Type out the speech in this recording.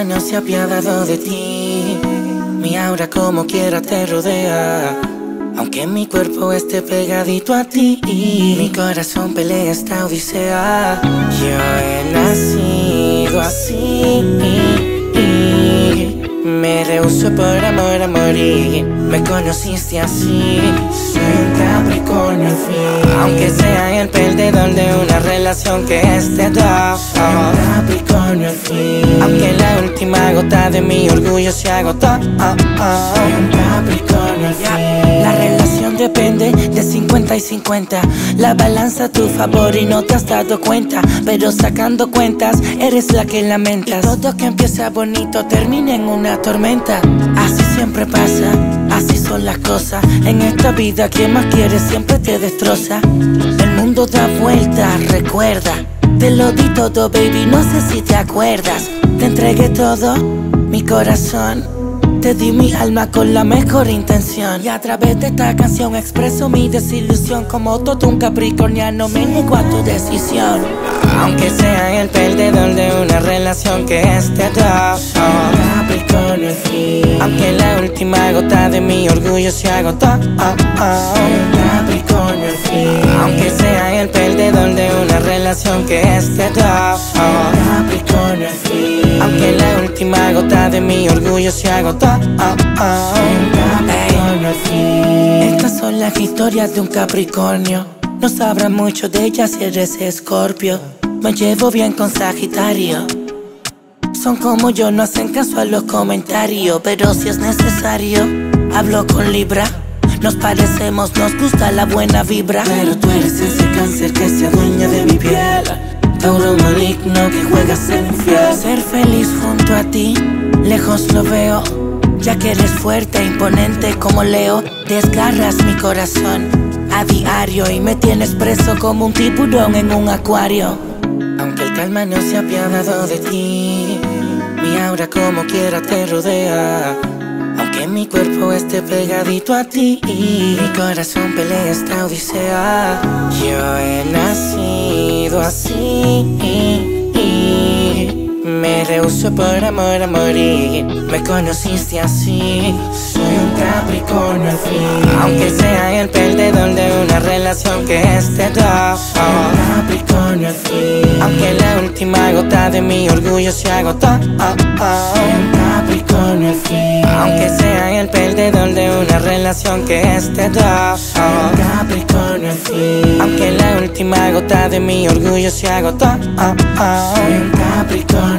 calma no se ha apiadado de ti. Mi aura como quiera te rodea, aunque mi cuerpo esté pegadito a ti. Mi corazón pelea esta odisea. Yo he nacido así, me rehuso por amor a morir. Me conociste así, soy un Capricornio al fin. Aunque sea el perdedor de una relación que es de dos, soy un Capricornio al fin. Aunque la última gota de mi orgullo se agotó, soy un Capricornio al fin. La relación depende de 50 y 50. La balanza a tu favor y no te has dado cuenta. Pero sacando cuentas, eres la que lamentas. Y todo que empieza bonito termina en una tormenta. Así siempre pasa, así son las cosas. En esta vida quien más quiere siempre te destroza. El mundo da vueltas, recuerda. Te lo di todo, baby, no sé si te acuerdas. Te entregué todo, mi corazón. Te di mi alma con la mejor intención. Y a través de esta canción expreso mi desilusión. Como todo un capricorniano me niego a tu decisión. Aunque sea el perdedor de una relación que es de dos, soy un Capricornio al fin. Aunque la última gota de mi orgullo se agotó, soy un Capricornio al fin. Aunque sea el perdedor de una relación que es de dos, soy un Capricornio al fin. Aunque la última gota de mi orgullo se agotó, soy un Capricornio al fin. Estas son las historias de un Capricornio. No sabrás mucho de ellas si eres Escorpio. Me llevo bien con Sagitario. Son como yo, no hacen caso a los comentarios. Pero si es necesario, hablo con Libra. Nos parecemos, nos gusta la buena vibra. Pero tú eres ese cáncer que se adueña de mi piel. Tauro maligno que juega a ser infiel. Ser feliz junto a ti, lejos lo veo. Ya que eres fuerte e imponente como Leo. Desgarras mi corazón a diario y me tienes preso como un tiburón en un acuario. Aunque el calma no se ha apiadado de ti, mi aura como quiera te rodea. Aunque mi cuerpo esté pegadito a ti, mi corazón pelea esta odisea. Yo he nacido así, me rehuso por amor a morir. Me conociste así, soy un Capricornio al fin. Aunque sea el perdedor de una relación que es de dos, soy un Capricornio al fin. Aunque la última gota de mi orgullo se agotó, soy un Capricornio al fin. Aunque sea el perdedor de una relación que es de dos, soy un Capricornio al fin. Aunque la última gota de mi orgullo se agotó, soy un Capricornio.